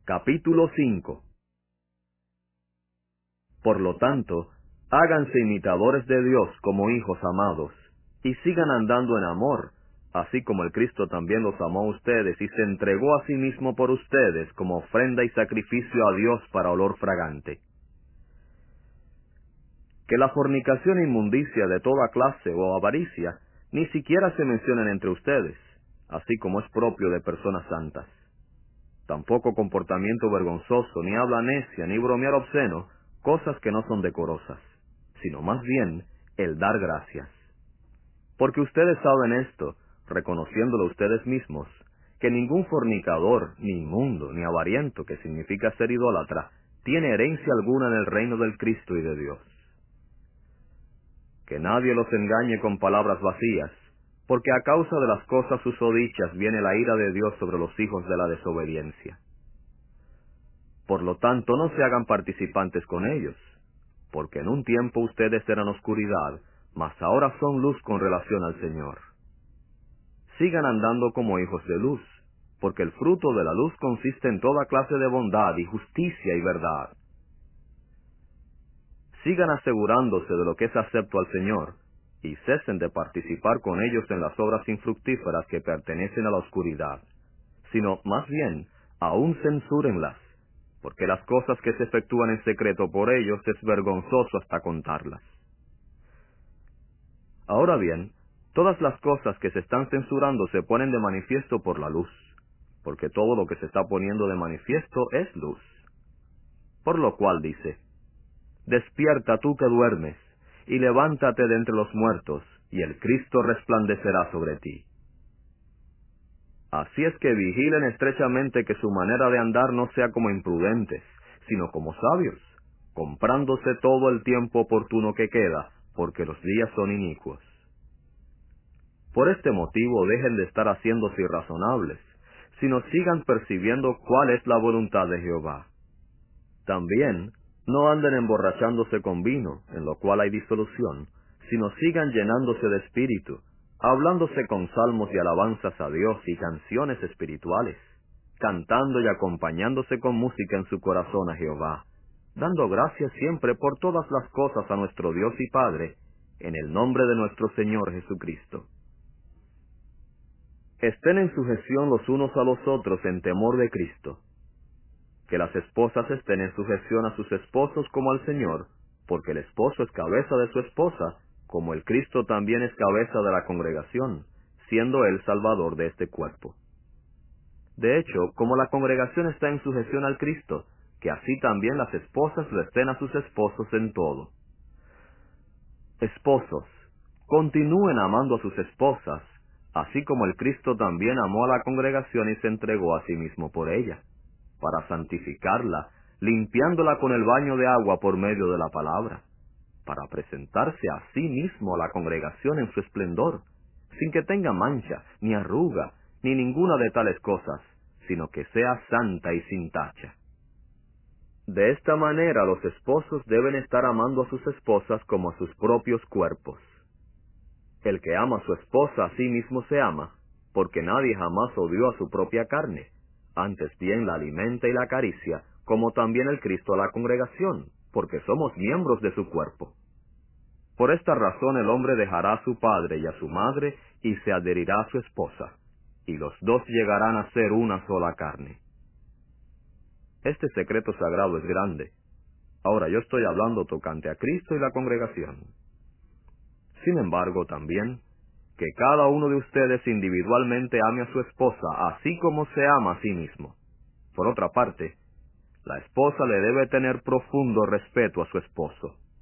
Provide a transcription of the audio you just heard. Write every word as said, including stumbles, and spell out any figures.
Capítulo cinco. Por lo tanto, háganse imitadores de Dios como hijos amados, y sigan andando en amor, así como el Cristo también los amó a ustedes y se entregó a sí mismo por ustedes como ofrenda y sacrificio a Dios para olor fragante. Que la fornicación e inmundicia de toda clase o avaricia ni siquiera se mencionen entre ustedes, así como es propio de personas santas. Tampoco comportamiento vergonzoso, ni habla necia, ni bromear obsceno, cosas que no son decorosas, sino más bien el dar gracias. Porque ustedes saben esto, reconociéndolo ustedes mismos, que ningún fornicador, ni inmundo, ni avariento, que significa ser idólatra, tiene herencia alguna en el reino del Cristo y de Dios. Que nadie los engañe con palabras vacías, porque a causa de las cosas susodichas viene la ira de Dios sobre los hijos de la desobediencia. Por lo tanto, no se hagan participantes con ellos, porque en un tiempo ustedes eran oscuridad, mas ahora son luz con relación al Señor. Sigan andando como hijos de luz, porque el fruto de la luz consiste en toda clase de bondad y justicia y verdad. Sigan asegurándose de lo que es acepto al Señor, y cesen de participar con ellos en las obras infructíferas que pertenecen a la oscuridad, sino más bien, aún censúrenlas, porque las cosas que se efectúan en secreto por ellos es vergonzoso hasta contarlas. Ahora bien, todas las cosas que se están censurando se ponen de manifiesto por la luz, porque todo lo que se está poniendo de manifiesto es luz. Por lo cual dice: Despierta tú que duermes, y levántate de entre los muertos, y el Cristo resplandecerá sobre ti. Así es que vigilen estrechamente que su manera de andar no sea como imprudentes, sino como sabios, comprándose todo el tiempo oportuno que queda, porque los días son inicuos. Por este motivo dejen de estar haciéndose irrazonables, sino sigan percibiendo cuál es la voluntad de Jehová. También, no anden emborrachándose con vino, en lo cual hay disolución, sino sigan llenándose de espíritu, hablándose con salmos y alabanzas a Dios y canciones espirituales, cantando y acompañándose con música en su corazón a Jehová, dando gracias siempre por todas las cosas a nuestro Dios y Padre, en el nombre de nuestro Señor Jesucristo. Estén en sujeción los unos a los otros en temor de Cristo. Que las esposas estén en sujeción a sus esposos como al Señor, porque el esposo es cabeza de su esposa, como el Cristo también es cabeza de la congregación, siendo él salvador de este cuerpo. De hecho, como la congregación está en sujeción al Cristo, que así también las esposas lo estén a sus esposos en todo. Esposos, continúen amando a sus esposas, así como el Cristo también amó a la congregación y se entregó a sí mismo por ella, para santificarla, limpiándola con el baño de agua por medio de la palabra, para presentarse a sí mismo a la congregación en su esplendor, sin que tenga mancha, ni arruga, ni ninguna de tales cosas, sino que sea santa y sin tacha. De esta manera los esposos deben estar amando a sus esposas como a sus propios cuerpos. El que ama a su esposa a sí mismo se ama, porque nadie jamás odió a su propia carne, antes bien la alimenta y la acaricia, como también el Cristo a la congregación, porque somos miembros de su cuerpo. Por esta razón el hombre dejará a su padre y a su madre, y se adherirá a su esposa, y los dos llegarán a ser una sola carne. Este secreto sagrado es grande. Ahora yo estoy hablando tocante a Cristo y la congregación. Sin embargo, también, que cada uno de ustedes individualmente ame a su esposa, así como se ama a sí mismo. Por otra parte, la esposa le debe tener profundo respeto a su esposo.